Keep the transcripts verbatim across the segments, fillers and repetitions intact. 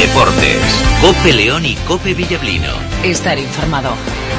Deportes. COPE León y COPE Villablino. Estar informado.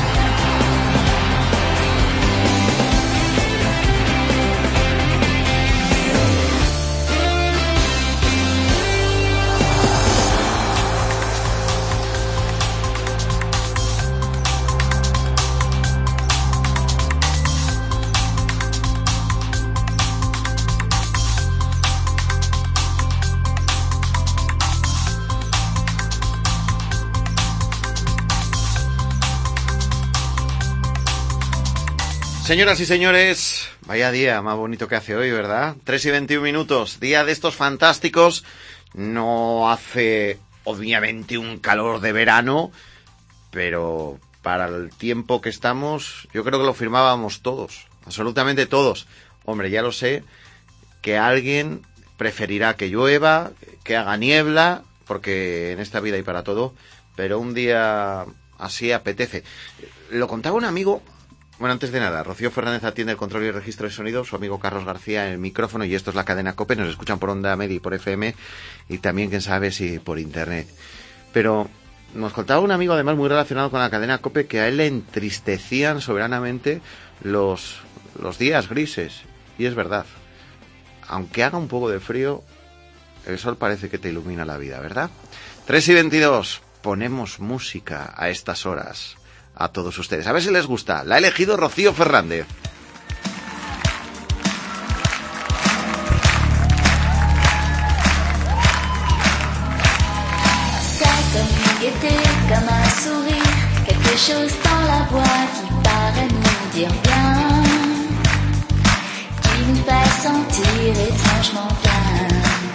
Señoras y señores, vaya día más bonito que hace hoy, ¿verdad? tres y veintiún minutos, día de estos fantásticos. No hace, obviamente, un calor de verano, pero para el tiempo que estamos, yo creo que lo firmábamos todos, absolutamente todos. Hombre, ya lo sé, que alguien preferirá que llueva, que haga niebla, porque en esta vida hay para todo, pero un día así apetece. Lo contaba un amigo. Bueno, antes de nada, Rocío Fernández atiende el control y el registro de sonido, su amigo Carlos García en el micrófono, y esto es la cadena COPE, nos escuchan por onda media y por F M, y también, quién sabe, si por internet. Pero nos contaba un amigo, además, muy relacionado con la cadena COPE, que a él le entristecían soberanamente los, los días grises, y es verdad. Aunque haga un poco de frío, el sol parece que te ilumina la vida, ¿verdad? tres y veintidós, ponemos música a estas horas a todos ustedes. A ver si les gusta. La ha elegido Rocío Fernández. C'est comme une gaieté, comme un sourire, quelque chose dans la voix qui paraît nous dire bien, qui nous fait sentir étrangement bien.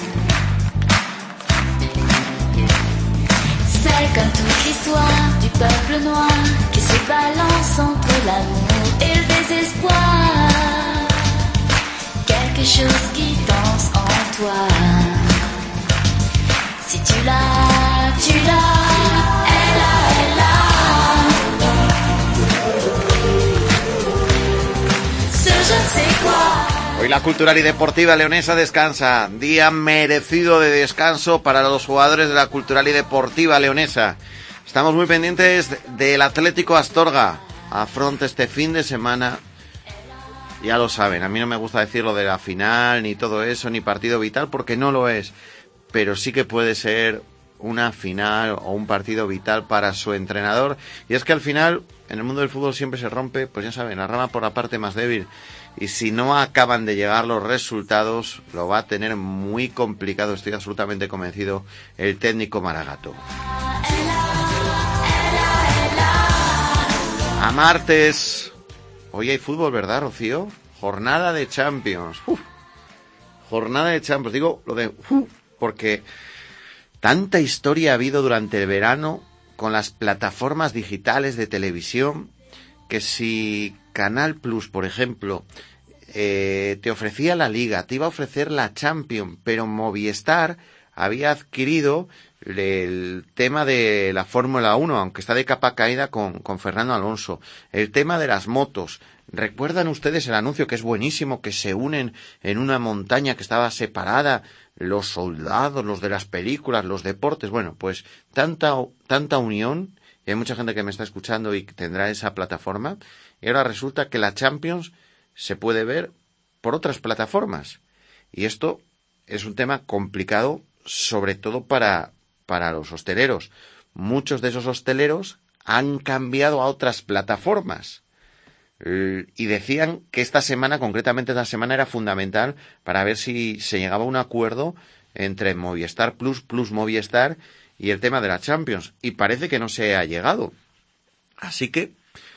C'est comme toute l'histoire du peuple noir qui se balance entre l'amour et le désespoir. Quelque chose qui danse en toi. Si tu l'as, tu l'as, elle a, elle a. Ce je ne sais quoi. Hoy la cultural y deportiva leonesa descansa. Día merecido de descanso para los jugadores de la cultural y deportiva leonesa. Estamos muy pendientes del Atlético Astorga. Afronta este fin de semana. Ya lo saben, a mí no me gusta decir lo de la final, ni todo eso, ni partido vital, porque no lo es. Pero sí que puede ser una final o un partido vital para su entrenador. Y es que al final, en el mundo del fútbol siempre se rompe, pues ya saben, la rama por la parte más débil. Y si no acaban de llegar los resultados, lo va a tener muy complicado, estoy absolutamente convencido, el técnico Maragato. A martes. Hoy hay fútbol, ¿verdad, Rocío? Jornada de Champions. Uf. Jornada de Champions. Digo lo de uf, porque tanta historia ha habido durante el verano con las plataformas digitales de televisión, que si Canal Plus, por ejemplo, eh, te ofrecía la Liga, te iba a ofrecer la Champions, pero Movistar había adquirido el tema de la Fórmula uno, aunque está de capa caída con, con Fernando Alonso. El tema de las motos. ¿Recuerdan ustedes el anuncio, que es buenísimo, que se unen en una montaña que estaba separada los soldados, los de las películas, los deportes? Bueno, pues tanta, tanta unión, y hay mucha gente que me está escuchando y tendrá esa plataforma, y ahora resulta que la Champions se puede ver por otras plataformas. Y esto es un tema complicado, sobre todo para, para los hosteleros. Muchos de esos hosteleros han cambiado a otras plataformas. Y decían que esta semana, concretamente esta semana, era fundamental para ver si se llegaba a un acuerdo entre Movistar Plus, Plus Movistar y el tema de la Champions. Y parece que no se ha llegado. Así que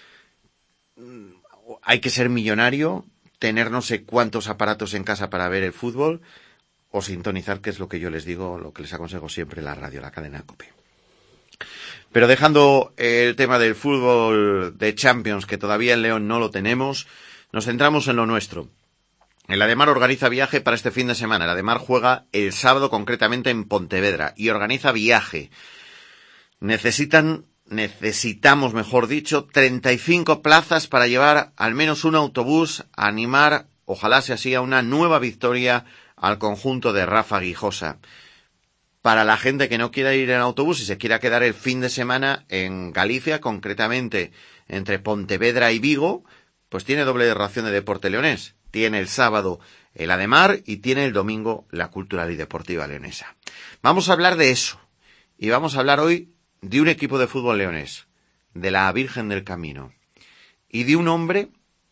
hay que ser millonario, tener no sé cuántos aparatos en casa para ver el fútbol, o sintonizar, que es lo que yo les digo, lo que les aconsejo siempre en la radio, la cadena COPE. Pero dejando el tema del fútbol de Champions, que todavía en León no lo tenemos, nos centramos en lo nuestro. El Ademar organiza viaje para este fin de semana. El Ademar juega el sábado, concretamente en Pontevedra, y organiza viaje. Necesitan, necesitamos, mejor dicho, treinta y cinco plazas para llevar al menos un autobús a animar, ojalá sea así, a una nueva victoria al conjunto de Rafa Guijosa. para la gente que no quiera ir en autobús y se quiera quedar el fin de semana en Galicia, concretamente entre Pontevedra y Vigo, pues tiene doble ración de deporte leonés. Tiene el sábado el Ademar y tiene el domingo la Cultural y Deportiva Leonesa. Vamos a hablar de eso. Y vamos a hablar hoy de un equipo de fútbol leonés, de la Virgen del Camino, y de un hombre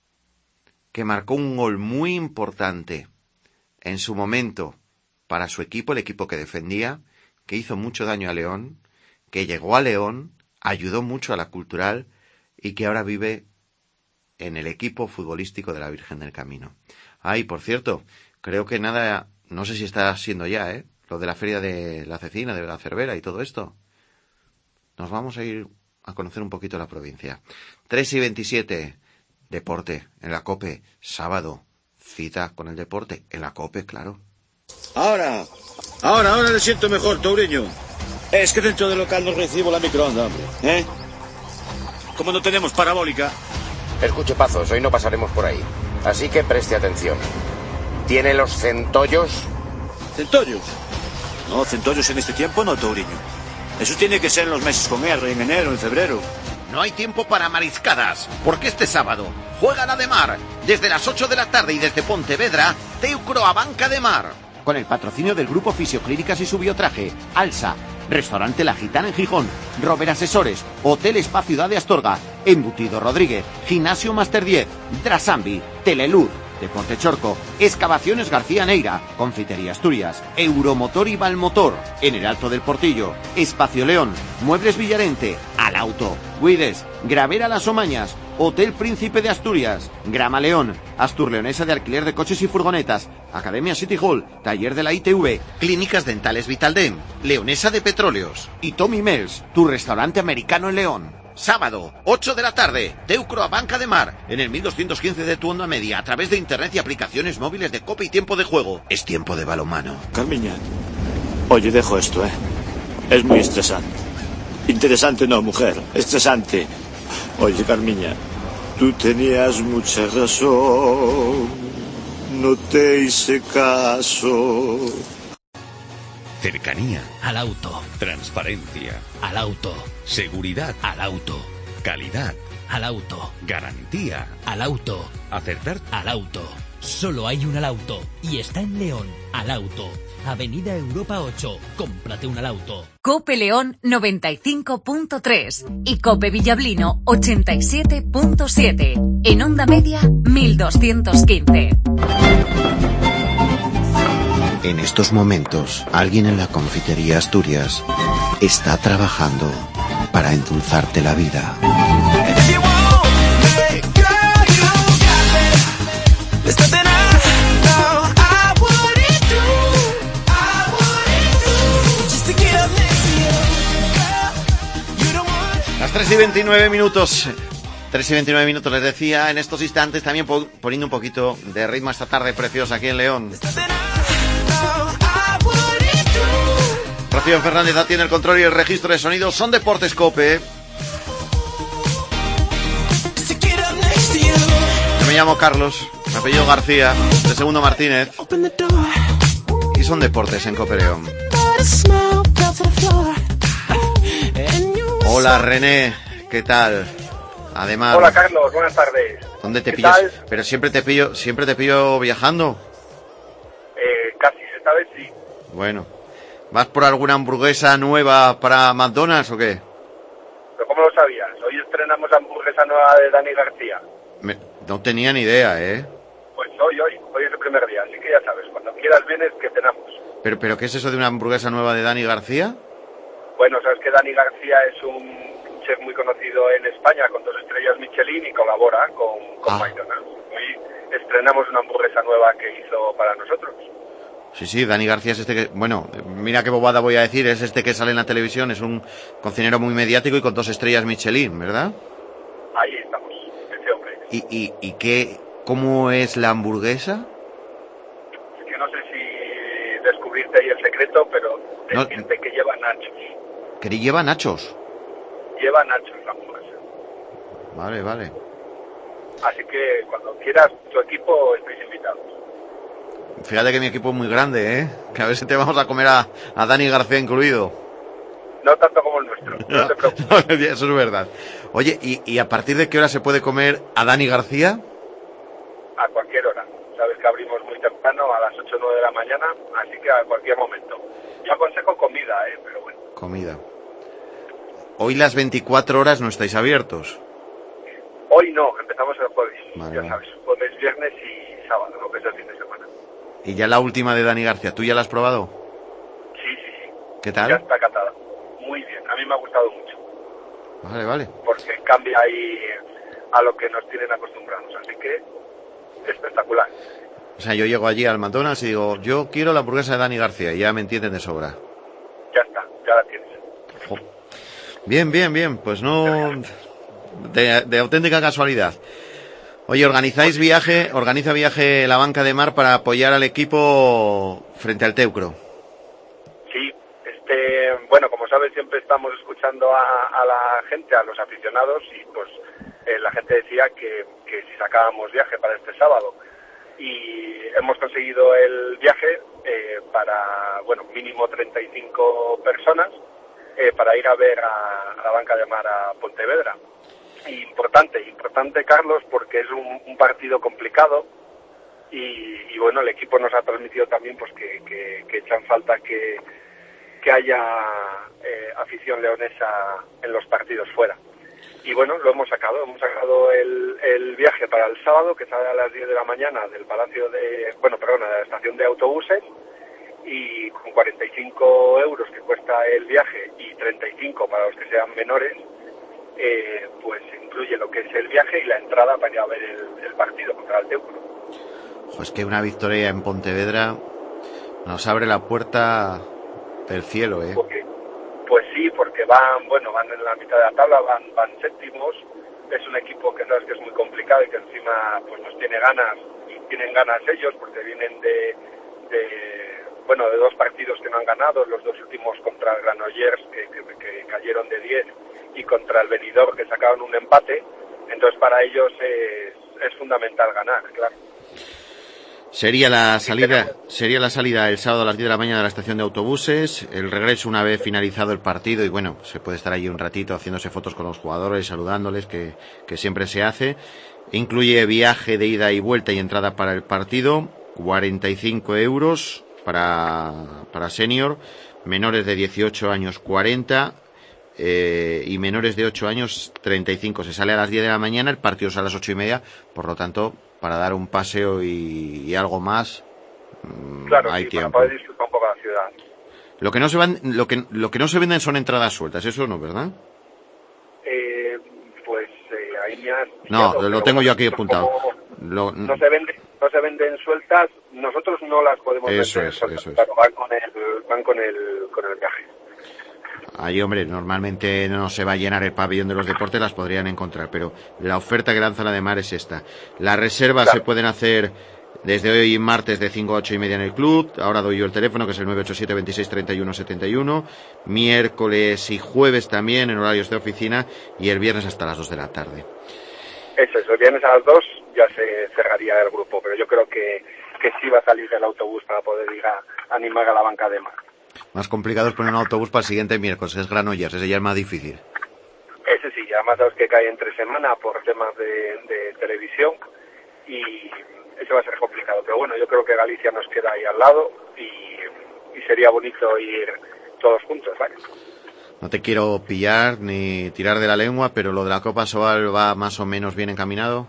que marcó un gol muy importante en su momento para su equipo, el equipo que defendía, que hizo mucho daño a León, que llegó a León, ayudó mucho a la Cultural y que ahora vive en el equipo futbolístico de la Virgen del Camino. Ah, y por cierto, creo que nada, no sé si está siendo ya, ¿eh? Lo de la feria de la cecina, de la Cervera y todo esto. Nos vamos a ir a conocer un poquito la provincia. tres y veintisiete, deporte en la COPE, sábado, cita con el deporte en la COPE, claro. Ahora, ahora, ahora le siento mejor, Touriño. Es que dentro del local no recibo la microonda, hombre, ¿eh? Como no tenemos parabólica. Escuche, Pazos, hoy no pasaremos por ahí, así que preste atención. ¿Tiene los centollos? ¿Centollos? No, centollos en este tiempo no, Touriño. Eso tiene que ser en los meses con R, en enero, en febrero. No hay tiempo para mariscadas, porque este sábado juega la de Mar, desde las ocho de la tarde y desde Pontevedra, Teucro a Banca de Mar. Con el patrocinio del Grupo Fisioclínicas y su biotraje, Alsa, Restaurante La Gitana en Gijón, Rober Asesores, Hotel Spa Ciudad de Astorga, Embutido Rodríguez, Gimnasio Master diez, Drasambi, Teleluz, Deporte Chorco, Excavaciones García Neira, Confitería Asturias, Euromotor y Valmotor, en el Alto del Portillo, Espacio León, Muebles Villarente, Al Auto, Guides, Gravera Las Omañas, Hotel Príncipe de Asturias, Grama León, Astur Leonesa de Alquiler de Coches y Furgonetas, Academia City Hall, Taller de la I T V, Clínicas Dentales Vitaldem, Leonesa de Petróleos y Tommy Mel's, tu restaurante americano en León. Sábado, ocho de la tarde, Teucro a Banca de Mar, en el mil doscientos quince de tu onda media, a través de internet y aplicaciones móviles de Cope y Tiempo de Juego. Es tiempo de balonmano. Carmiña, oye, dejo esto, ¿eh? Es muy estresante. Interesante no, mujer, estresante. Oye, Carmiña, tú tenías mucha razón, no te hice caso. Cercanía. Al auto. Transparencia. Al auto. Seguridad. Al auto. Calidad. Al auto. Garantía. Al auto. Acertar. Al auto. Solo hay un Al Auto y está en León. Al Auto. Avenida Europa ocho. Cómprate un Al Auto. Cope León noventa y cinco punto tres y Cope Villablino ochenta y siete punto siete. En onda media mil doscientos quince. En estos momentos, alguien en la confitería Asturias está trabajando para endulzarte la vida. Las tres y veintinueve minutos. tres y veintinueve minutos, les decía, en estos instantes también poniendo un poquito de ritmo a esta tarde preciosa aquí en León. Rocío Fernández tiene el control y el registro de sonido. Son Deportes Cope. Yo me llamo Carlos, me apellido García, de segundo Martínez. Y son Deportes en Cope León. Hola René, ¿qué tal? Además. Hola Carlos, buenas tardes. ¿Dónde te ¿Qué pillas? tal? Pero siempre te pillo, siempre te pillo viajando. Eh, casi, esta vez sí. Bueno. ¿Vas por alguna hamburguesa nueva para McDonald's o qué? ¿Pero cómo lo sabías? Hoy estrenamos la hamburguesa nueva de Dani García. Me, no tenía ni idea, ¿eh? Pues hoy, hoy, hoy es el primer día, así que ya sabes, cuando quieras vienes que cenamos. ¿Pero, pero qué es eso de una hamburguesa nueva de Dani García? Bueno, sabes que Dani García es un chef muy conocido en España, con dos estrellas Michelin y colabora con, con Ah. McDonald's. Hoy estrenamos una hamburguesa nueva que hizo para nosotros. Sí, sí, Dani García es este que... Bueno, mira qué bobada voy a decir, es este que sale en la televisión, es un cocinero muy mediático y con dos estrellas Michelin, ¿verdad? Ahí estamos, ese hombre. ¿Y, y, y qué... cómo es la hamburguesa? Es que no sé si descubrirte ahí el secreto, pero No. decirte que lleva nachos. Que lleva nachos. Lleva nachos la hamburguesa. Vale, vale. Así que cuando quieras, tu equipo estáis invitados. Fíjate que mi equipo es muy grande, ¿eh? Que a ver si te vamos a comer a, a Dani García incluido. No tanto como el nuestro, no te preocupes. Eso es verdad. Oye, ¿y, ¿y a partir de qué hora se puede comer a Dani García? A cualquier hora. Sabes que abrimos muy temprano, a las ocho o nueve de la mañana, así que a cualquier momento. Yo aconsejo comida, ¿eh? Pero bueno. Comida. Hoy las veinticuatro horas no estáis abiertos. Hoy no, empezamos el jueves, Vale, ya vale. sabes, jueves, viernes y sábado, lo que es el fin de semana. Y ya la última de Dani García, ¿tú ya la has probado? Sí, sí, sí. ¿Qué Ya tal? está catada. Muy bien, a mí me ha gustado mucho, Vale, vale. porque cambia ahí a lo que nos tienen acostumbrados, así que espectacular. O sea, yo llego allí al McDonald's y digo, yo quiero la hamburguesa de Dani García, y ya me entienden de sobra. Ya está, ya la tienes. Jo. Bien, bien, bien, pues no... De, de auténtica casualidad. Oye, organizáis viaje, organiza viaje la Banca de Mar para apoyar al equipo frente al Teucro. Sí, este, bueno, como sabes, siempre estamos escuchando a, a la gente, a los aficionados, y pues eh, la gente decía que, que si sacábamos viaje para este sábado. Y hemos conseguido el viaje eh, para, bueno, mínimo treinta y cinco personas eh, para ir a ver a, a la Banca de Mar a Pontevedra. Y importante, importante, Carlos, porque es un, un partido complicado y, y, bueno, el equipo nos ha transmitido también pues que, que, que echan falta que, que haya eh, afición leonesa en los partidos fuera. Y bueno, lo hemos sacado, hemos sacado el, el viaje para el sábado, que sale a las diez de la mañana del Palacio de, bueno, perdona, de la estación de autobuses, y con cuarenta y cinco euros que cuesta el viaje y treinta y cinco para los que sean menores, eh, pues incluye lo que es el viaje y la entrada para ir a ver el, el partido contra el Teucro. Pues que una victoria en Pontevedra nos abre la puerta del cielo, ¿eh? Porque, pues sí, porque van, bueno, van en la mitad de la tabla, van, van séptimos. Es un equipo que sabes que es muy complicado y que encima pues nos tiene ganas, y tienen ganas ellos porque vienen de, de bueno, de dos partidos que no han ganado, los dos últimos contra el Granollers que, que, que cayeron de diez y contra el Benidorm que sacaron un empate. Entonces para ellos es, es fundamental ganar, claro. Sería la salida, sería la salida el sábado a las diez de la mañana de la estación de autobuses, el regreso una vez finalizado el partido y bueno, se puede estar allí un ratito haciéndose fotos con los jugadores, saludándoles, que, que siempre se hace. Incluye viaje de ida y vuelta y entrada para el partido, cuarenta y cinco euros para, para senior, menores de dieciocho años cuarenta, eh, y menores de ocho años treinta y cinco. Se sale a las diez de la mañana, el partido sale a las ocho y media, por lo tanto, para dar un paseo y, y algo más, claro, hay sí, tiempo. para poder disfrutar un poco la ciudad. Lo que no se van, lo que lo que no se venden son entradas sueltas, eso no, ¿verdad? Eh, pues eh, ahí me has No, pillado, lo pero tengo yo bueno, aquí apuntado. Lo, no se vende, no se venden sueltas, nosotros no las podemos Eso vender es, sueltas, eso es. claro, van con el, van con el, con el viaje. Ahí, hombre, normalmente no se va a llenar el pabellón de los deportes, las podrían encontrar, pero la oferta que lanza la de Mar es esta. Las reservas Claro. se pueden hacer desde hoy martes de cinco a ocho y media en el club. Ahora doy yo el teléfono, que es el nueve ocho siete, veintiséis, treinta y uno, setenta y uno. Miércoles y jueves también en horarios de oficina y el viernes hasta las dos de la tarde. Eso es, el viernes a las dos ya se cerraría el grupo, pero yo creo que, que sí va a salir del autobús para poder ir a animar a la Banca de Mar. Más complicado es poner un autobús para el siguiente miércoles, es Granollers, ese ya es más difícil. Ese sí, además sabes que cae entre semana por temas de, de televisión y eso va a ser complicado. Pero bueno, yo creo que Galicia nos queda ahí al lado y, y sería bonito ir todos juntos, ¿vale? No te quiero pillar ni tirar de la lengua, pero lo de la Copa Sobal va más o menos bien encaminado.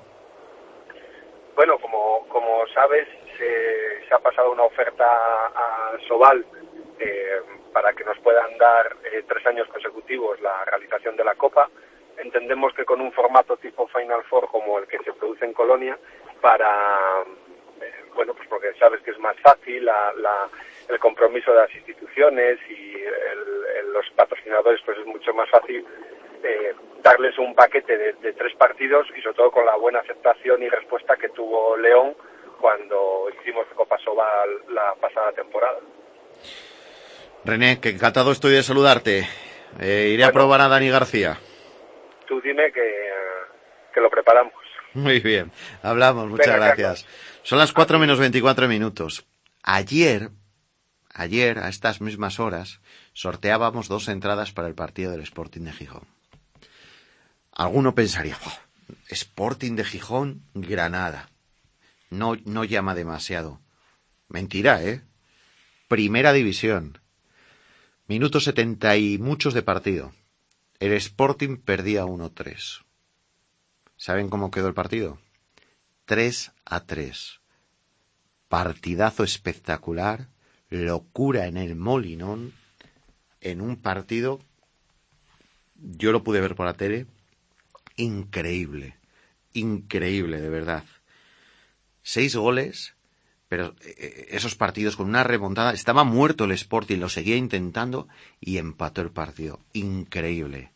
Bueno, como, como sabes, se, se ha pasado una oferta a Sobal eh, para que nos puedan dar eh, tres años consecutivos la realización de la Copa. Entendemos que con un formato tipo Final Four como el que se produce en Colonia, para, eh, bueno, pues porque sabes que es más fácil la, la, el compromiso de las instituciones y el, el, los patrocinadores, pues es mucho más fácil eh, darles un paquete de, de tres partidos y sobre todo con la buena aceptación y respuesta que tuvo León cuando hicimos Copa Sobal la pasada temporada. René, que encantado estoy de saludarte. Eh, iré bueno, a probar a Dani García. Tú dime que, que lo preparamos. Muy bien, hablamos, muchas Venga, gracias. Carlos. Son las cuatro menos veinticuatro minutos. Ayer, ayer, a estas mismas horas, sorteábamos dos entradas para el partido del Sporting de Gijón. Alguno pensaría, oh, Sporting de Gijón, Granada. No, no llama demasiado. Mentira, ¿eh? Primera división. Minuto setenta y muchos de partido. El Sporting perdía uno tres. ¿Saben cómo quedó el partido? tres a tres. Partidazo espectacular. Locura en el Molinón. En un partido, yo lo pude ver por la tele, increíble. Increíble, de verdad. Seis goles, pero esos partidos con una remontada. Estaba muerto el Sporting, lo seguía intentando y empató el partido. Increíble.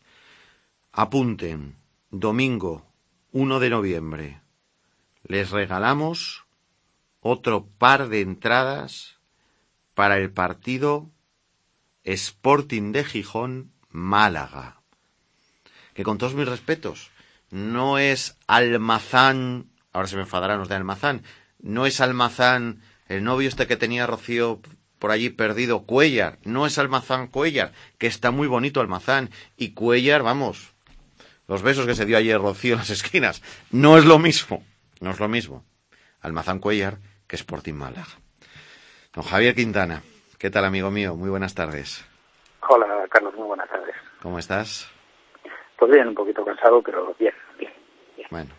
Apunten, domingo uno de noviembre, les regalamos otro par de entradas para el partido Sporting de Gijón Málaga. Que con todos mis respetos, no es Almazán, ahora se me enfadarán los de Almazán, no es Almazán el novio este que tenía Rocío por allí perdido, Cuéllar, no es Almazán Cuéllar, que está muy bonito Almazán, y Cuéllar, vamos, los besos que se dio ayer Rocío en las esquinas, no es lo mismo, no es lo mismo, Almazán Cuéllar que Sporting Málaga. Don Javier Quintana, ¿qué tal, amigo mío? Muy buenas tardes. Hola, Carlos, muy buenas tardes. ¿Cómo estás? Pues bien, un poquito cansado, pero bien, bien, bien. Bueno,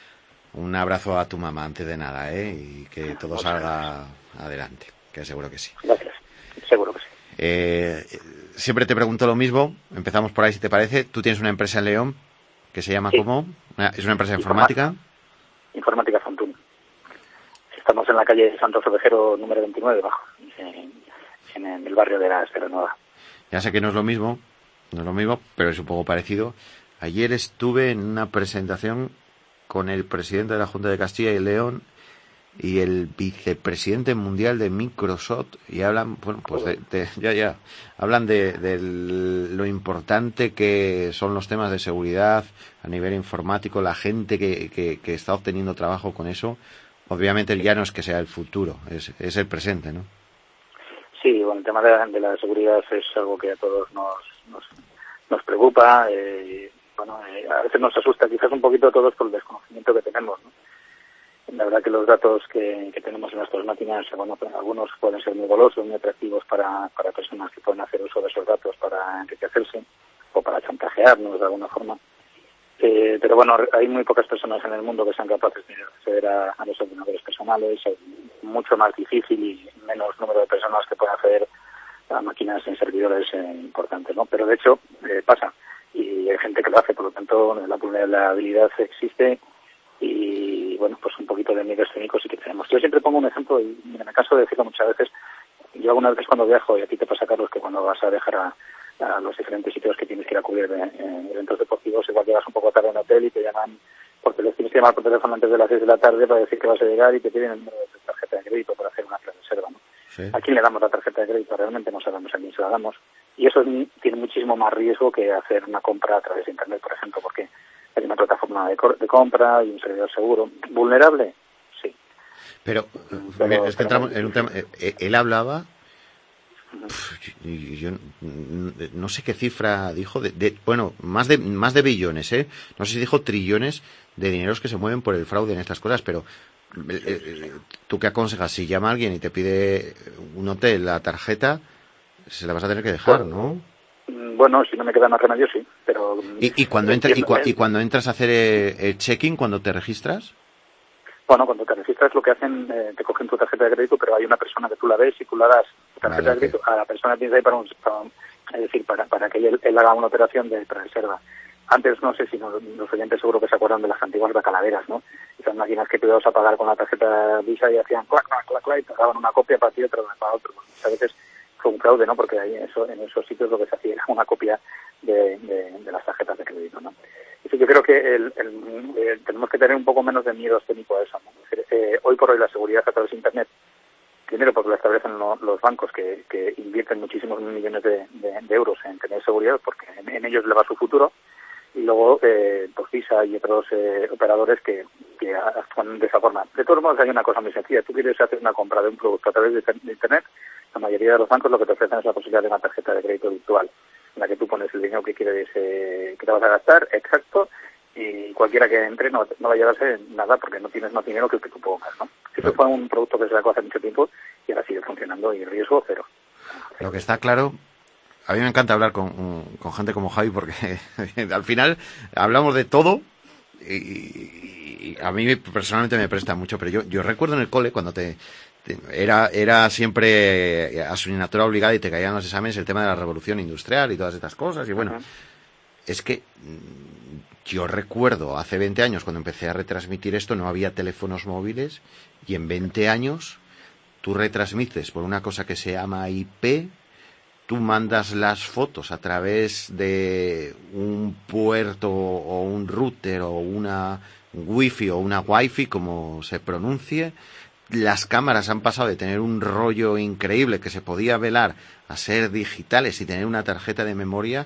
un abrazo a tu mamá antes de nada, ¿eh? Y que todo salga adelante, que seguro que sí. Gracias, seguro que sí. Eh, siempre te pregunto lo mismo, empezamos por ahí si te parece. Tú tienes una empresa en León que se llama, sí. ¿Cómo? ¿Es una empresa de informática? Informática Fontún. Estamos en la calle Santo Ovejero número veintinueve, bajo, en, en el barrio de la Espera Nueva. Ya sé que no es lo mismo, no es lo mismo, pero es un poco parecido. Ayer estuve en una presentación con el presidente de la Junta de Castilla y León y el vicepresidente mundial de Microsoft, y hablan, bueno, pues de, de ya, ya, hablan de, de lo importante que son los temas de seguridad a nivel informático, la gente que, que, que está obteniendo trabajo con eso. Obviamente ya no es que sea el futuro, es, es el presente, ¿no? Sí, bueno, el tema de la, de la seguridad es algo que a todos nos nos, nos preocupa. Eh, bueno, eh, a veces nos asusta, quizás un poquito a todos por el desconocimiento que tenemos, ¿no? La verdad que los datos que, que tenemos en nuestras máquinas, bueno, pues algunos pueden ser muy golosos, muy atractivos para, para personas que pueden hacer uso de esos datos para enriquecerse o para chantajearnos de alguna forma. Eh, pero bueno, hay muy pocas personas en el mundo que sean capaces de acceder a, a los ordenadores personales. Es mucho más difícil y menos número de personas que pueden acceder a máquinas en servidores eh, importantes, ¿no? Pero de hecho eh, pasa y hay gente que lo hace, por lo tanto la vulnerabilidad existe y bueno, pues un poquito de miedo escénico sí que tenemos. Yo siempre pongo un ejemplo y me canso de decirlo muchas veces. Yo algunas veces cuando viajo, y a ti te pasa, Carlos, que cuando vas a dejar a a los diferentes sitios que tienes que ir a cubrir en, en eventos deportivos, igual llegas un poco tarde en hotel y te llaman por teléfono, tienes que llamar por teléfono antes de las seis de la tarde para decir que vas a llegar y te piden el número de tu tarjeta de crédito para hacer una reserva, ¿no? Sí. ¿A quién le damos la tarjeta de crédito? Realmente no sabemos a quién se la damos. Y eso tiene muchísimo más riesgo que hacer una compra a través de Internet, por ejemplo, porque hay una plataforma de, de compra y un servidor seguro. ¿Vulnerable? Sí. Pero, pero es que entramos en un tema. Él hablaba. Yo, yo no sé qué cifra dijo de, de bueno más de más de billones, eh no sé si dijo trillones de dineros que se mueven por el fraude en estas cosas, pero eh, eh, tú qué aconsejas si llama alguien y te pide un hotel la tarjeta, se la vas a tener que dejar, ¿no? Bueno, si no me queda más remedio, sí, pero y, y cuando entra, y, cua, y cuando entras a hacer el, el check-in, cuando te registras. Bueno, cuando te registras lo que hacen, eh, te cogen tu tarjeta de crédito, pero hay una persona que tú la ves y tú la das tarjeta vale, de crédito okay. a la persona que tienes ahí para, un, para un, es decir, para, para que él, él haga una operación de reserva. Antes, no sé si no, los oyentes seguro que se acuerdan de las antiguas bacaladeras, ¿no? Esas máquinas que tú ibas a pagar con la tarjeta Visa y hacían clac, clac, clac, clac, y te daban una copia para ti y otra para otro. A veces fue un fraude, ¿no? Porque ahí en, eso, en esos sitios lo que se hacía era una copia de, de, de las tarjetas de crédito, ¿no? Y yo creo que el, el, el, tenemos que tener un poco menos de miedo escénico a eso, ¿no? Es decir, eh, hoy por hoy la seguridad a través de Internet, primero porque lo establecen lo, los bancos que, que invierten muchísimos millones de, de, de euros en tener seguridad, porque en, en ellos le va su futuro, y, y luego eh, pues Visa y otros eh, operadores que, que actúan de esa forma. De todos modos, hay una cosa muy sencilla. Tú quieres hacer una compra de un producto a través de, de Internet, la mayoría de los bancos lo que te ofrecen es la posibilidad de una tarjeta de crédito virtual, en la que tú pones el dinero que quieres eh, que te vas a gastar, exacto, y cualquiera que entre no, no va a llevarse nada porque no tienes más dinero que el que tú pongas, ¿no? Eso fue un producto que se sacó hace mucho tiempo y ahora sigue funcionando y riesgo cero. Lo que está claro, a mí me encanta hablar con, con gente como Javi porque al final hablamos de todo y, y a mí personalmente me presta mucho, pero yo, yo recuerdo en el cole cuando te, te era, era siempre asignatura obligada y te caían los exámenes el tema de la revolución industrial y todas estas cosas y bueno, uh-huh. Es que yo recuerdo hace veinte años cuando empecé a retransmitir esto no había teléfonos móviles y en veinte años tú retransmites por una cosa que se llama I P, tú mandas las fotos a través de un puerto o un router o una wifi o una wifi como se pronuncie, las cámaras han pasado de tener un rollo increíble que se podía velar a ser digitales y tener una tarjeta de memoria.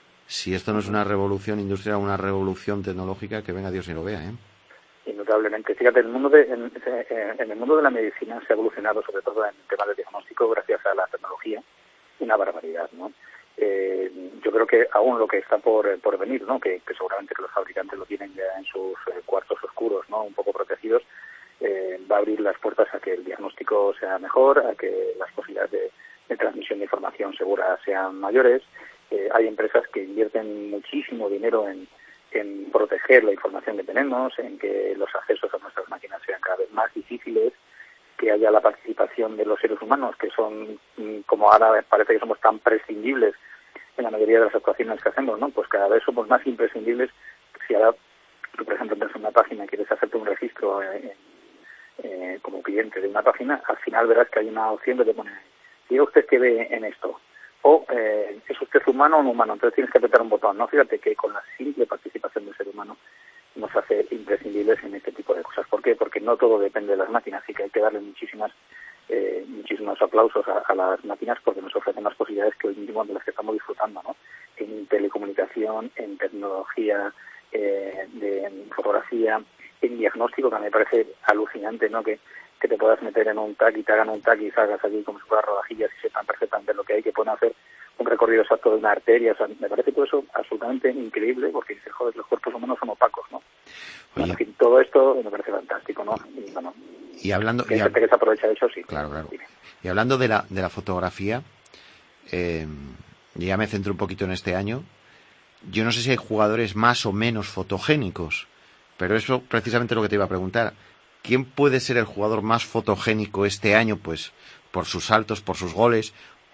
Si esto no es una revolución industrial, una revolución tecnológica, que venga Dios y lo vea, ¿eh? Indudablemente. Fíjate, el mundo de, en, en el mundo de la medicina se ha evolucionado, sobre todo en el tema del diagnóstico, gracias a la tecnología, una barbaridad, ¿no? Eh, yo creo que aún lo que está por, por venir, ¿no? Que, que seguramente que los fabricantes lo tienen ya en sus eh, cuartos oscuros, ¿no? Un poco protegidos, eh, va a abrir las puertas a que el diagnóstico sea mejor, a que las posibilidades de, de transmisión de información segura sean mayores. Eh, hay empresas que invierten muchísimo dinero en, en proteger la información que tenemos, en que los accesos a nuestras máquinas sean cada vez más difíciles, que haya la participación de los seres humanos, que son, como ahora parece que somos tan prescindibles en la mayoría de las actuaciones que hacemos, ¿no? Pues cada vez somos más imprescindibles. Si ahora, tú, por ejemplo, entras en una página y quieres hacerte un registro eh, eh, como cliente de una página, al final verás que hay una opción que te pone, diga usted qué ve en esto. O eh, ¿es usted humano o no humano? Entonces tienes que apretar un botón, ¿no? Fíjate que con la simple participación del ser humano nos hace imprescindibles en este tipo de cosas. ¿Por qué? Porque no todo depende de las máquinas, así que hay que darle muchísimas, eh, muchísimos aplausos a, a las máquinas porque nos ofrecen las posibilidades que hoy mismo de las que estamos disfrutando, ¿no? En telecomunicación, en tecnología, eh, de en fotografía, en diagnóstico, que a mí me parece alucinante, ¿no? Que que te puedas meter en un tag y te hagan un tag y salgas allí como si fueran rodajillas y sepan perfectamente lo que hay, que pueden hacer un recorrido exacto de una arteria. O sea, me parece todo eso absolutamente increíble porque dices, joder, los cuerpos humanos son opacos, ¿no? Bueno, en fin, todo esto me parece fantástico, ¿no? Y, bueno, y hablando... Que y gente que se aprovecha de eso, sí. Claro, claro. Y hablando de la, de la fotografía, eh, ya me centro un poquito en este año. Yo no sé si hay jugadores más o menos fotogénicos, pero eso precisamente es lo que te iba a preguntar. ¿Quién puede ser el jugador más fotogénico este año? Pues por sus saltos, por sus goles,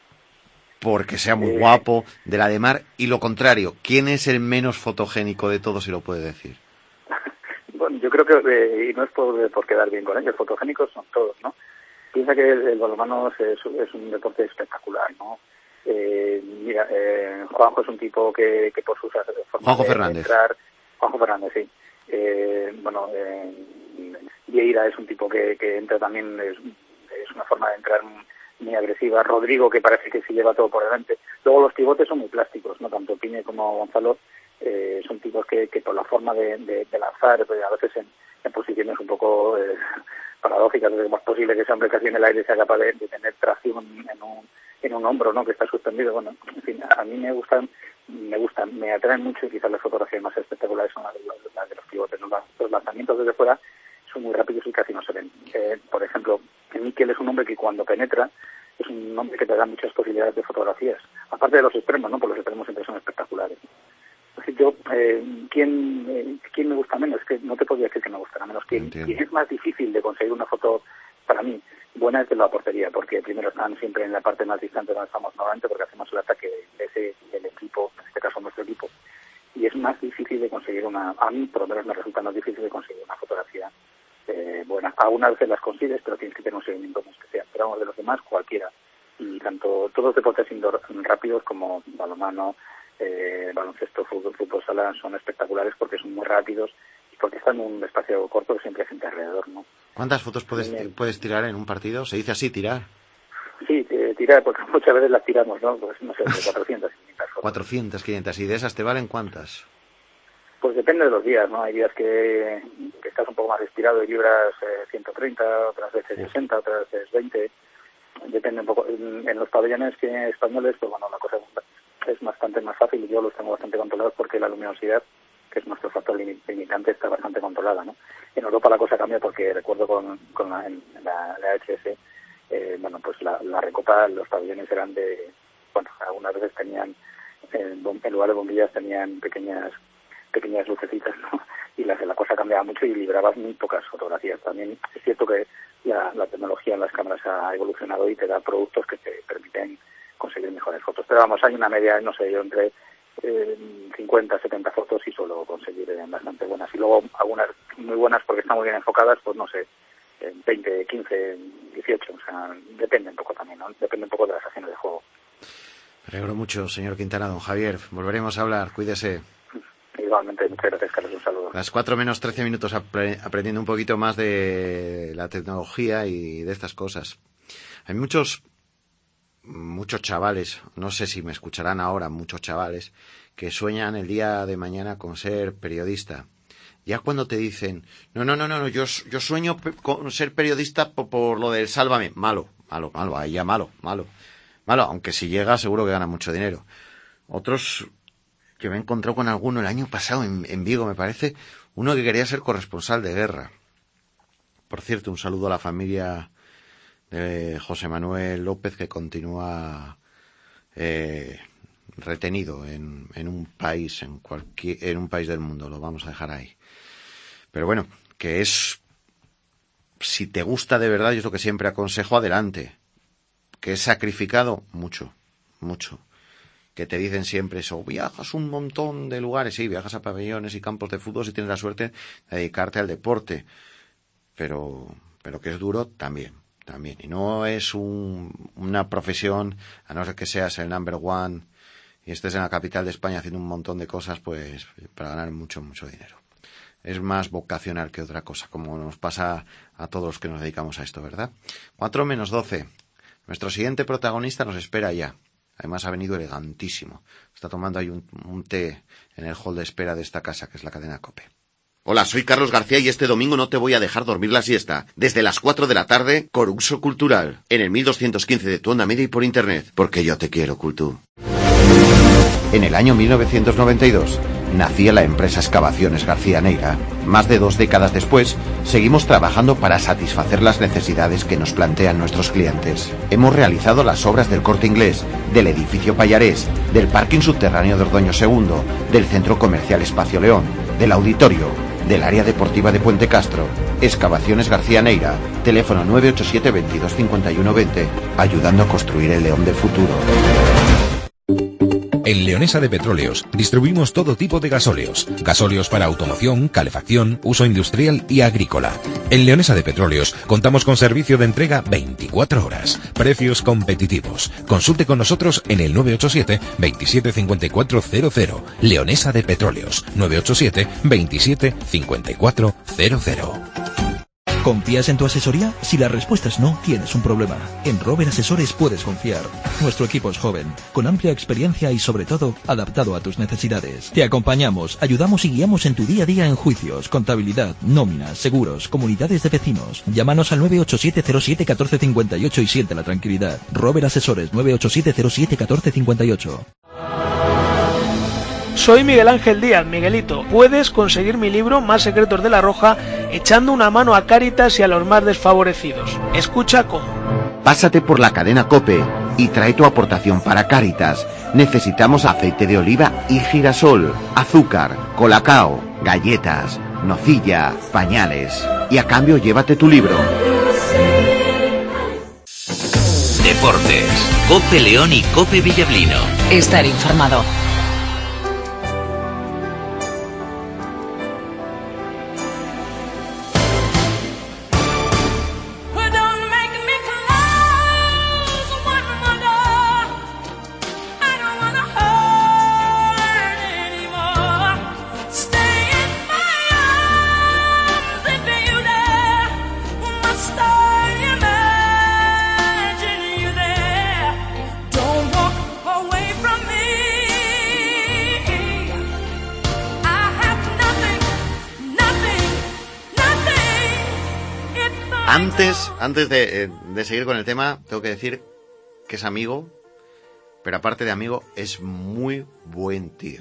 porque sea muy guapo, de la de Mar. Y lo contrario, ¿quién es el menos fotogénico de todos, si lo puede decir? Bueno, yo creo que, eh, y no es por, por quedar bien con ellos, fotogénicos son todos, ¿no? Piensa que el, el balonmano es, es un deporte espectacular, ¿no? Eh, mira, eh, Juanjo es un tipo que, que por sus formas Juanjo de Fernández. entrar... Juanjo Fernández, sí. Eh, bueno, eh, Vieira es un tipo que, que entra también, es, es una forma de entrar muy agresiva. Rodrigo, que parece que se lleva todo por delante. Luego los pivotes son muy plásticos, ¿no? Tanto Pine como Gonzalo eh, son tipos que, que por la forma de, de, de lanzar, pues a veces en, en posiciones un poco eh, paradójicas, es más posible que ese hombre casi en el aire sea capaz de, de tener tracción en un, en un hombro, ¿no? Que está suspendido. Bueno, en fin, a mí me gustan, me gustan, me atraen mucho y quizás las fotografías más espectaculares son las de, las de los pivotes, ¿no? Los lanzamientos desde fuera son muy rápidos y casi no se ven. Eh, por ejemplo, Mikel es un hombre que cuando penetra es un hombre que te da muchas posibilidades de fotografías. Aparte de los extremos, ¿no? Porque los extremos siempre son espectaculares. Así yo, eh, ¿quién, eh, ¿quién me gusta menos? Es que no te podría decir que me gustará menos. ¿Quién, ¿quién es más difícil de conseguir una foto para mí? Buena es de la portería, porque primero están siempre en la parte más distante donde estamos normalmente, porque hacemos el ataque de ese del equipo, en este caso nuestro equipo. Y es más difícil de conseguir una... A mí, por lo menos, me resulta más difícil de conseguir una fotografía Eh, bueno, algunas veces las consigues, pero tienes que tener un seguimiento muy especial. Pero vamos, de los demás, cualquiera. Y tanto todos los deportes indoor rápidos como balonmano, eh, baloncesto, fútbol, fútbol sala son espectaculares porque son muy rápidos y porque están en un espacio corto que siempre hay gente alrededor, ¿no? ¿Cuántas fotos puedes, puedes tirar en un partido? ¿Se dice así, tirar? Sí, eh, tirar, porque muchas veces las tiramos, ¿no? Pues no sé, de cuatrocientas, quinientas fotos. cuatrocientas, quinientas. ¿Y de esas te valen cuántas? Pues depende de los días, ¿no? Hay días que, que estás un poco más inspirado y libras eh, ciento treinta, otras veces sesenta, otras veces veinte. Depende un poco. En, en los pabellones que españoles, pues bueno, la cosa es bastante más fácil y yo los tengo bastante controlados porque la luminosidad, que es nuestro factor limitante, está bastante controlada, ¿no? En Europa la cosa cambia porque recuerdo con, con la, en la, la H S, eh, bueno, pues la, la recopa, los pabellones eran de, bueno, algunas veces tenían, en, en lugar de bombillas tenían pequeñas pequeñas lucecitas, ¿no? Y la, la cosa cambiaba mucho y librabas muy pocas fotografías. También es cierto que la, la tecnología en las cámaras ha evolucionado y te da productos que te permiten conseguir mejores fotos. Pero vamos, hay una media, no sé, yo entre eh, cincuenta, setenta fotos y suelo conseguir eh, bastante buenas. Y luego algunas muy buenas porque están muy bien enfocadas, pues no sé, veinte, quince, dieciocho, o sea, depende un poco también, ¿no? Depende un poco de las acciones de juego. Me alegro mucho, señor Quintana. Don Javier, volveremos a hablar, cuídese. Igualmente, muchas gracias, Carlos, un saludo. Las cuatro menos trece minutos apre- aprendiendo un poquito más de la tecnología y de estas cosas. Hay muchos, muchos chavales, no sé si me escucharán ahora, muchos chavales, que sueñan el día de mañana con ser periodista. Ya cuando te dicen, no, no, no, no, yo, yo sueño con ser periodista por, por lo del Sálvame, malo, malo, malo, ahí ya malo, malo, malo, aunque si llega seguro que gana mucho dinero. Otros que me he encontrado con alguno el año pasado en, en Vigo, me parece, uno que quería ser corresponsal de guerra. Por cierto, un saludo a la familia de José Manuel López, que continúa eh, retenido en, en un país, en cualquier, en un país del mundo, lo vamos a dejar ahí. Pero bueno, que es, si te gusta de verdad, yo es lo que siempre aconsejo, adelante. Que es sacrificado, mucho, mucho. Que te dicen siempre eso, viajas un montón de lugares, sí, viajas a pabellones y campos de fútbol si tienes la suerte de dedicarte al deporte, pero, pero que es duro también, también, y no es un, una profesión, a no ser que seas el number one y estés en la capital de España haciendo un montón de cosas, pues, para ganar mucho, mucho dinero. Es más vocacional que otra cosa, como nos pasa a todos los que nos dedicamos a esto, ¿verdad? Cuatro menos doce. Nuestro siguiente protagonista nos espera ya. Además ha venido elegantísimo. Está tomando ahí un, un té en el hall de espera de esta casa, que es la cadena COPE. Hola, soy Carlos García y este domingo no te voy a dejar dormir la siesta. Desde las cuatro de la tarde, Coruso Cultural. En el mil doscientos quince de tu onda media y por internet. Porque yo te quiero, Cultu. En el año mil novecientos noventa y dos nacía la empresa Excavaciones García Neira. Más de dos décadas después, seguimos trabajando para satisfacer las necesidades que nos plantean nuestros clientes. Hemos realizado las obras del Corte Inglés, del edificio Payarés, del parking subterráneo de Ordoño segundo, del centro comercial Espacio León, del auditorio, del área deportiva de Puente Castro. Excavaciones García Neira, teléfono nueve ocho siete, veintidós cincuenta y uno veinte, ayudando a construir el León del futuro. En Leonesa de Petróleos distribuimos todo tipo de gasóleos. Gasóleos para automoción, calefacción, uso industrial y agrícola. En Leonesa de Petróleos contamos con servicio de entrega veinticuatro horas. Precios competitivos. Consulte con nosotros en el nueve ocho siete, veintisiete cincuenta y cuatro cero cero. Leonesa de Petróleos. nueve ocho siete, veintisiete cincuenta y cuatro cero cero. ¿Confías en tu asesoría? Si la respuesta es no, tienes un problema. En Rober Asesores puedes confiar. Nuestro equipo es joven, con amplia experiencia y sobre todo, adaptado a tus necesidades. Te acompañamos, ayudamos y guiamos en tu día a día en juicios, contabilidad, nóminas, seguros, comunidades de vecinos. Llámanos al nueve ocho siete, cero siete, uno cuatro cinco ocho y siente la tranquilidad. Rober Asesores, nueve ocho siete, cero siete, uno cuatro cinco ocho. Soy Miguel Ángel Díaz, Miguelito. Puedes conseguir mi libro Más secretos de la Roja echando una mano a Cáritas y a los más desfavorecidos. Escucha cómo. Pásate por la cadena COPE y trae tu aportación para Cáritas. Necesitamos aceite de oliva y girasol, azúcar, colacao, galletas, nocilla, pañales. Y a cambio llévate tu libro. Deportes. COPE León y COPE Villablino. Estar informado. Don't walk away from me. Antes, antes de, de seguir con el tema, tengo que decir que es amigo, pero aparte de amigo, es muy buen tío.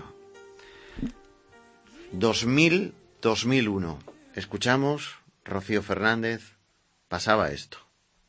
dos mil, dos mil uno. Escuchamos, Rocío Fernández, pasaba esto.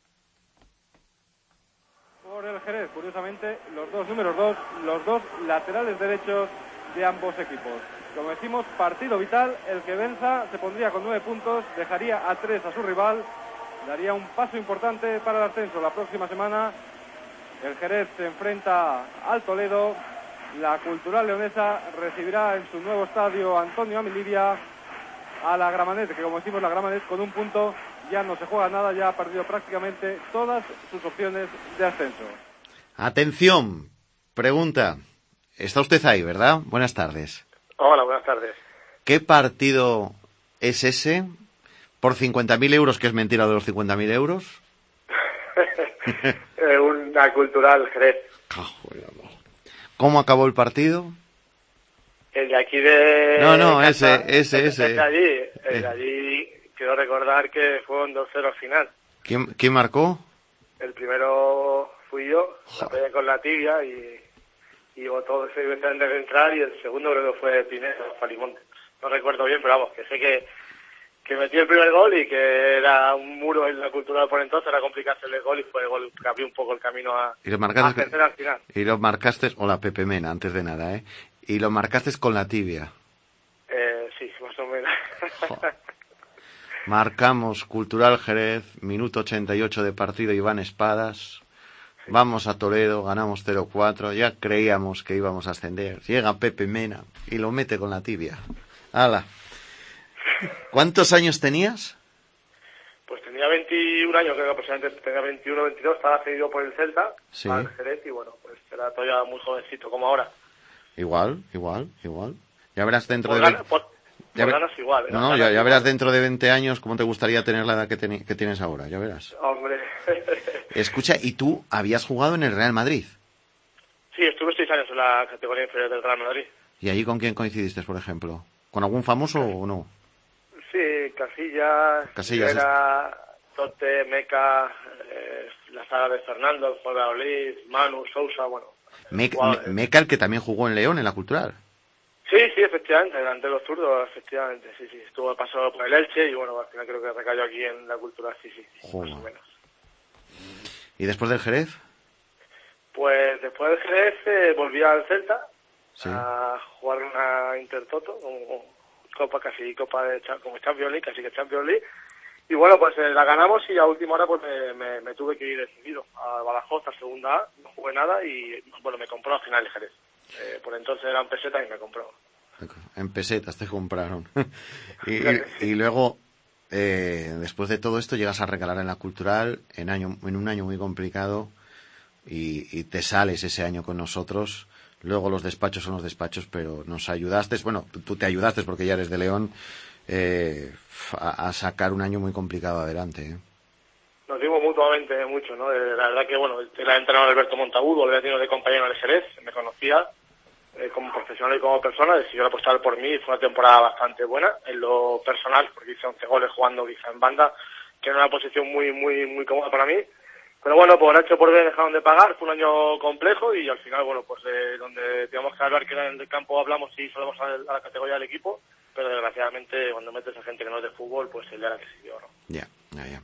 Por el Jerez, curiosamente, los dos números dos, los dos laterales derechos de ambos equipos. Como decimos, partido vital, el que venza se pondría con nueve puntos, dejaría a tres a su rival, daría un paso importante para el ascenso. La próxima semana el Jerez se enfrenta al Toledo, la Cultural Leonesa recibirá en su nuevo estadio Antonio Amilibia a la Gramenet, que como decimos la Gramenet con un punto ya no se juega nada, ya ha perdido prácticamente todas sus opciones de ascenso. Atención, pregunta, está usted ahí, ¿verdad? Buenas tardes. Hola, buenas tardes. ¿Qué partido es ese? ¿Por cincuenta mil euros, que es mentira de los cincuenta mil euros? eh, una Cultural Jerez. ¿Cómo acabó el partido? El de aquí de... No, no, Casa, ese, ese, ese. El de allí, el de allí, quiero recordar que fue un dos cero al final. ¿Quién, quién marcó? El primero fui yo, la pegué con la tibia y... y votó ese antes de entrar, y el segundo creo que fue Pineda, Falimonte. No recuerdo bien, pero vamos, que sé que, que metí el primer gol y que era un muro en la Cultural por entonces, era complicarse el gol y fue el gol que abrió un poco el camino a, y lo a marcaste, ascender al final. Y lo marcaste, hola Pepe Mena, antes de nada, ¿eh? Y lo marcaste con la tibia. Eh, sí, más o menos. Marcamos Cultural Jerez, minuto ochenta y ocho de partido, Iván Espadas. Vamos a Toledo, ganamos cero cuatro, ya creíamos que íbamos a ascender. Llega Pepe Mena y lo mete con la tibia. ¡Hala! ¿Cuántos años tenías? Pues tenía veintiún años, creo que aproximadamente tenía veintiuno, veintidós, estaba cedido por el Celta, sí. Al Jerez, y bueno, pues era todavía muy jovencito como ahora. Igual, igual, igual. Ya verás dentro por de... Ganas, por, ya por ver... ganas igual. ¿eh? No, no, ya, ya verás dentro de veinte años cómo te gustaría tener la edad que, ten... que tienes ahora, ya verás. Hombre. Escucha, ¿y tú habías jugado en el Real Madrid? Sí, estuve seis años en la categoría inferior del Real Madrid. ¿Y allí con quién coincidiste, por ejemplo? ¿Con algún famoso o no? Sí, Casillas, Casillas Rivera, es... Tote, Meca, eh, la saga de Fernando, Valladolid, Manu, Sousa, bueno. Me... Me... Meca, el que también jugó en León, en la Cultural. Sí, sí, efectivamente, delante de los zurdos, efectivamente, sí, sí. Estuvo pasado por el Elche y bueno, al final creo que recayó aquí en la Cultural, sí, sí, Joder. Más o menos. ¿Y después del Jerez? Pues después del Jerez eh, volví al Celta, sí. A jugar una Intertoto, como Copa casi Copa de como Champions League, casi que Champions League. Y bueno, pues eh, la ganamos y a última hora pues me, me, me tuve que ir decidido a Badajoz, a segunda A, no jugué nada y bueno, me compró al final el Jerez. Eh, por entonces eran pesetas y me compró. En pesetas te compraron. y, y, y luego, eh, después de todo esto, llegas a recalar en la Cultural en, año, en un año muy complicado y, y te sales ese año con nosotros. Luego los despachos son los despachos, pero nos ayudaste, bueno, tú te ayudaste porque ya eres de León, eh, a, a sacar un año muy complicado adelante. ¿eh? Nos dimos mutuamente mucho, ¿no? La verdad que, bueno, era entrenador Alberto Montagudo, lo había tenido de compañero en el Jerez, me conocía eh, como profesional y como persona, decidió apostar por mí, fue una temporada bastante buena en lo personal, porque hice once goles jugando quizá en banda, que era una posición muy, muy, muy cómoda para mí. Pero bueno, por H por B dejaron de pagar, fue un año complejo y al final, bueno, pues eh, donde teníamos que hablar, que era en el campo, hablamos y solemos a la categoría del equipo, pero desgraciadamente cuando metes a gente que no es de fútbol, pues el día la que se dio, ¿no? Ya, ya, ya.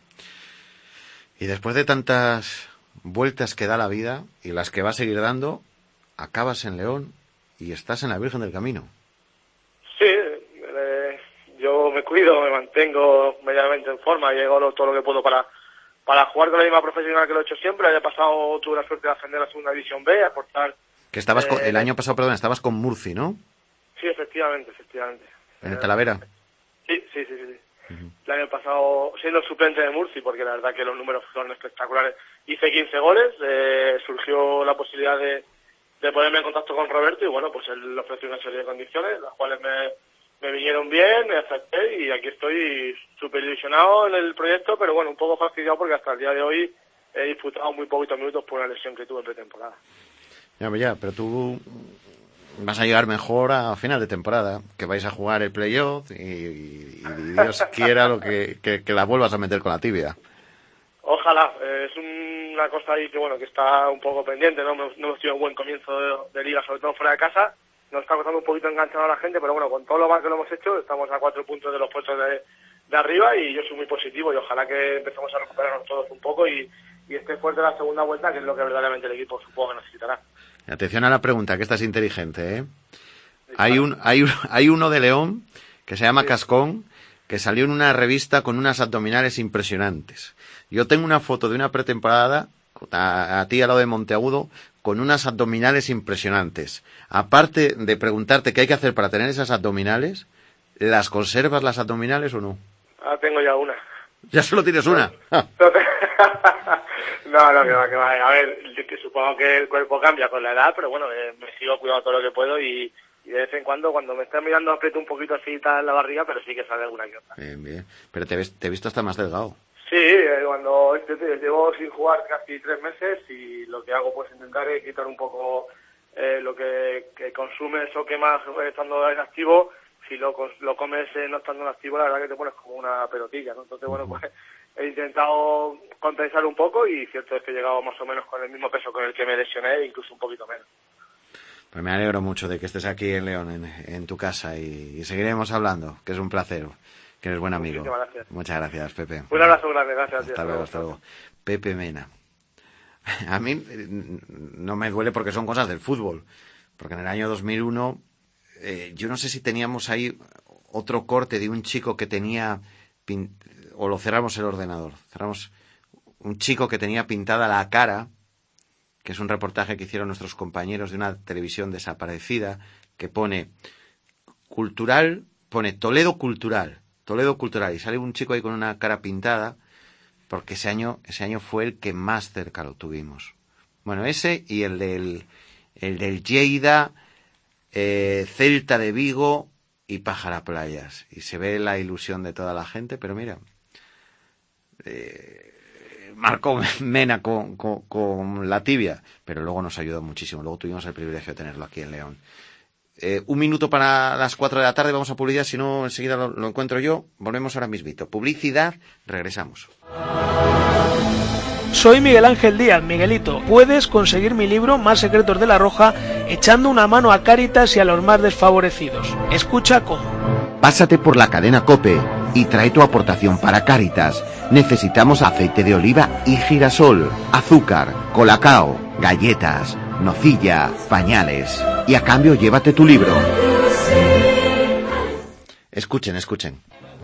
Y después de tantas vueltas que da la vida y las que va a seguir dando, acabas en León y estás en la Virgen del Camino. Sí, eh, yo me cuido, me mantengo medianamente en forma y hago todo lo que puedo para para jugar con la misma profesional que lo he hecho siempre. Haya pasado, tuve la suerte de ascender a la segunda división B, aportar... Que estabas eh, con, el año pasado, perdón, estabas con Murci, ¿no? Sí, efectivamente, efectivamente. ¿En el Talavera? Sí, sí, sí, sí. Uh-huh. El año pasado, siendo suplente de Murci, porque la verdad que los números fueron espectaculares, hice quince goles, eh, surgió la posibilidad de, de ponerme en contacto con Roberto y bueno, pues él ofreció una serie de condiciones, las cuales me, me vinieron bien, me acepté y aquí estoy súper ilusionado en el proyecto, pero bueno, un poco fastidiado porque hasta el día de hoy he disputado muy poquitos minutos por una lesión que tuve en pretemporada. Ya, ya, pero tú vas a llegar mejor a final de temporada, que vais a jugar el playoff y, y, y Dios quiera lo que, que, que la vuelvas a meter con la tibia. Ojalá, eh, es un, una cosa ahí que bueno que está un poco pendiente, no, no hemos tenido un buen comienzo de, de liga, sobre todo fuera de casa, nos está costando un poquito enganchar a la gente, pero bueno, con todo lo mal que lo hemos hecho, estamos a cuatro puntos de los puestos de, de arriba y yo soy muy positivo y ojalá que empecemos a recuperarnos todos un poco y, y esté fuerte la segunda vuelta, que es lo que verdaderamente el equipo supongo que necesitará. Atención a la pregunta, que esta es inteligente, ¿eh? Hay un, hay un, hay uno de León que se llama sí. Cascón, que salió en una revista con unas abdominales impresionantes. Yo tengo una foto de una pretemporada, a, a ti al lado de Monteagudo, con unas abdominales impresionantes. Aparte de preguntarte qué hay que hacer para tener esas abdominales, ¿las conservas las abdominales o no? Ah, tengo ya una. ¿Ya solo tienes una? No, no, que va, que va. A ver, que supongo que el cuerpo cambia con la edad, pero bueno, eh, me sigo cuidando todo lo que puedo y, y de vez en cuando, cuando me estén mirando, aprieto un poquito así tal la barriga, pero sí que sale alguna que otra. Bien, bien. Pero te, ves, te he visto hasta más delgado. Sí, eh, cuando yo te, llevo sin jugar casi tres meses y lo que hago pues intentar es quitar un poco eh, lo que, que consumes o quemas eh, estando en activo. Si lo, lo comes eh, no estando en activo, la verdad que te pones como una pelotilla, ¿no? Entonces, bueno, pues he intentado compensar un poco y cierto es que he llegado más o menos con el mismo peso con el que me lesioné, incluso un poquito menos. Pues me alegro mucho de que estés aquí en León, en, en tu casa, y, y seguiremos hablando, que es un placer, que eres buen amigo. Muchísimas gracias. Muchas gracias, Pepe. Un abrazo grande, gracias. Hasta luego, hasta luego. Pepe Mena. A mí no me duele porque son cosas del fútbol, porque en el año dos mil uno, eh, yo no sé si teníamos ahí otro corte de un chico que tenía, pin... o lo cerramos el ordenador, cerramos un chico que tenía pintada la cara, que es un reportaje que hicieron nuestros compañeros de una televisión desaparecida, que pone cultural, pone Toledo Cultural, Toledo Cultural, y sale un chico ahí con una cara pintada, porque ese año, ese año fue el que más cerca lo tuvimos. Bueno, ese y el del, el del Lleida, eh, Celta de Vigo y Pájara Playas. Y se ve la ilusión de toda la gente, pero mira, eh, marcó Mena con, con, con la tibia, pero luego nos ayudó muchísimo. Luego tuvimos el privilegio de tenerlo aquí en León. Eh, un minuto para las cuatro de la tarde, vamos a publicidad, si no enseguida lo, lo encuentro yo. Volvemos ahora mismito. Publicidad, regresamos. Soy Miguel Ángel Díaz, Miguelito. Puedes conseguir mi libro Más secretos de la Roja echando una mano a Cáritas y a los más desfavorecidos. Escucha cómo. Pásate por la cadena COPE y trae tu aportación para Cáritas. Necesitamos aceite de oliva y girasol, azúcar, colacao, galletas, nocilla, pañales. Y a cambio llévate tu libro. Escuchen, escuchen.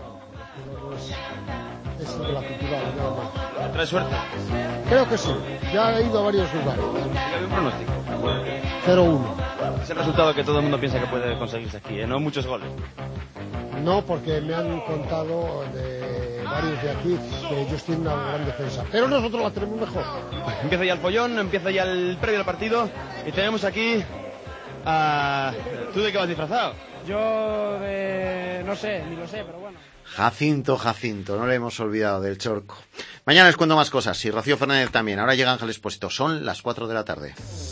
Es de la cultural, nada más. ¿Trae suerte? Creo que sí. Ya he ido a varios lugares. ¿Hay un pronóstico? cero uno. Es el resultado que todo el mundo piensa que puede conseguirse aquí, ¿eh? No muchos goles. No, porque me han contado de varios de aquí que ellos tienen una gran defensa. Pero nosotros la tenemos mejor. Empieza ya el follón, empieza ya el previo al partido. Y tenemos aquí a... ¿Tú de qué vas disfrazado? Yo de... no sé, ni lo sé, pero bueno. Jacinto, Jacinto, no le hemos olvidado del Chorco. Mañana les cuento más cosas, y Rocío Fernández también. Ahora llega Ángel Expósito, son las cuatro de la tarde.